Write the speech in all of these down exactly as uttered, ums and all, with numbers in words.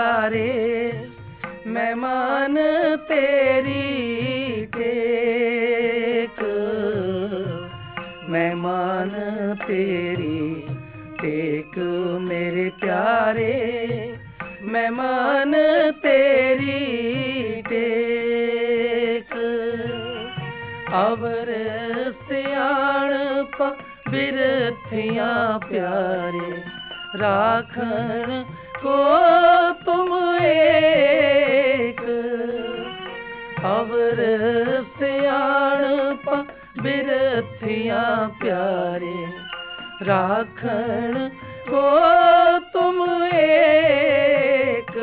प्यारे, मेहमान तेरी टेक, मेहमान तेरी टेक मेरे प्यारे, मेहमान तेरी टेक। अवर सियाणप बिरथियां प्यारे, राखण को तुम एक। अवर सियाणप बिरथियां प्यारे, राखण को तुम एक।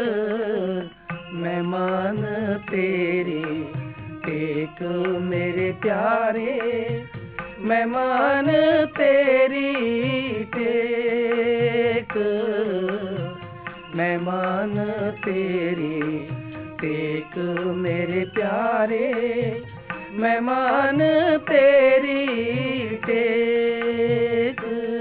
मेहमान तेरी टेक मेरे प्यारे, मेहमान तेरी टेक, मेहमान तेरी टेक मेरे प्यारे, मेहमान तेरी टेक।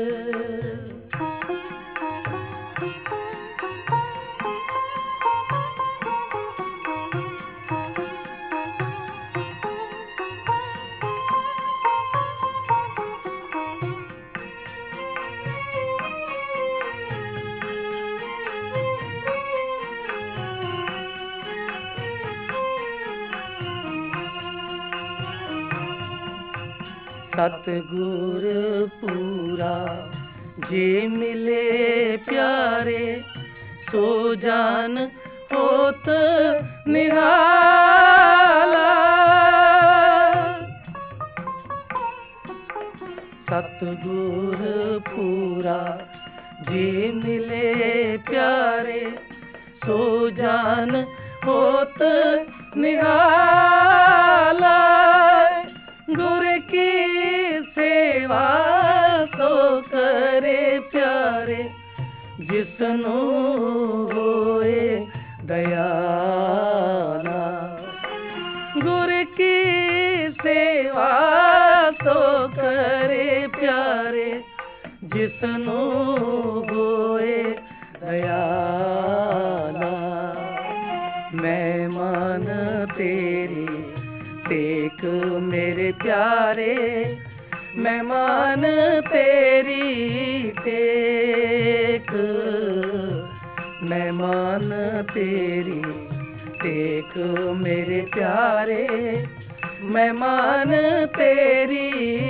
सतगुर पूरा जे मिले प्यारे, सो जान होत निराला। सतगुर पूरा जे मिले प्यारे, सो जान होत निराला। गुर की सेवा सो करे प्यारे, जिसनु होए दयाला। गुर की सेवा सो करे प्यारे, जिसनु होए दयाला। मेहमान तेरी टेक मेरे प्यारे, मेहमान तेरी टेक, मेहमान तेरी टेक मेरे प्यारे, मेहमान तेरी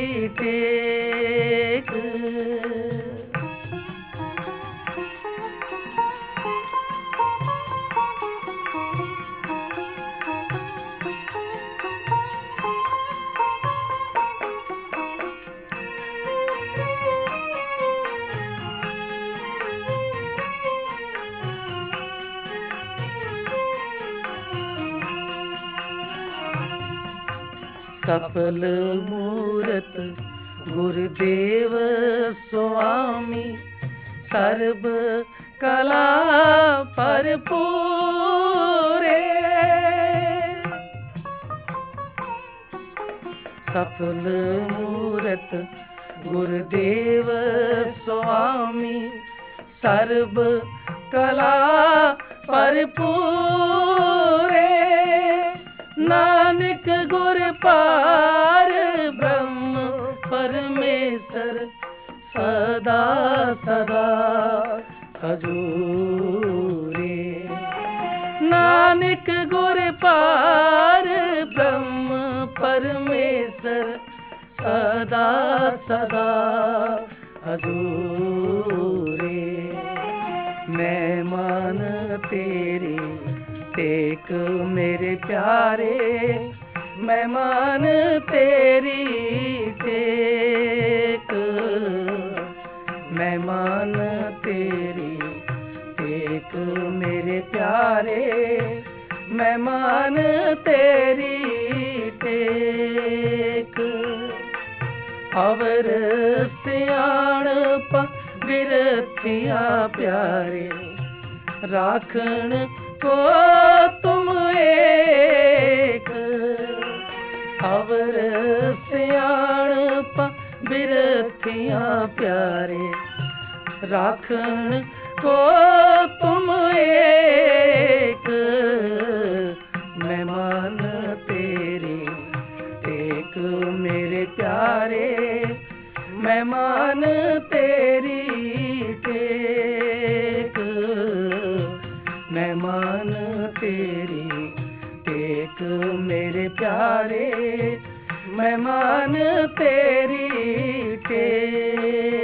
टेक। सफल मूरत गुरुदेव स्वामी, सर्ब कला भरपूरे। सफल मूरत गुरुदेव स्वामी, सर्ब कला भरपूरे। नानक गुर पार ब्रह्म परमेश्वर, सदा सदा हजूरे। नानक गुर पार ब्रह्म परमेश्वर, सदा सदा हजूरे। मेहमान तेरी टेक मेरे प्यारे, मेहमान तेरी टेक, मेहमान तेरी टेक मेरे प्यारे, मेहमान तेरी टेक। अवर सियाणप बिरथियां प्यारे, राखण को तुम एक। अवर सियाणप बिरथियां प्यारे, राखण को तुम एक। मेहमान तेरी टेक मेरे प्यारे, मेहमान तेरी टेक।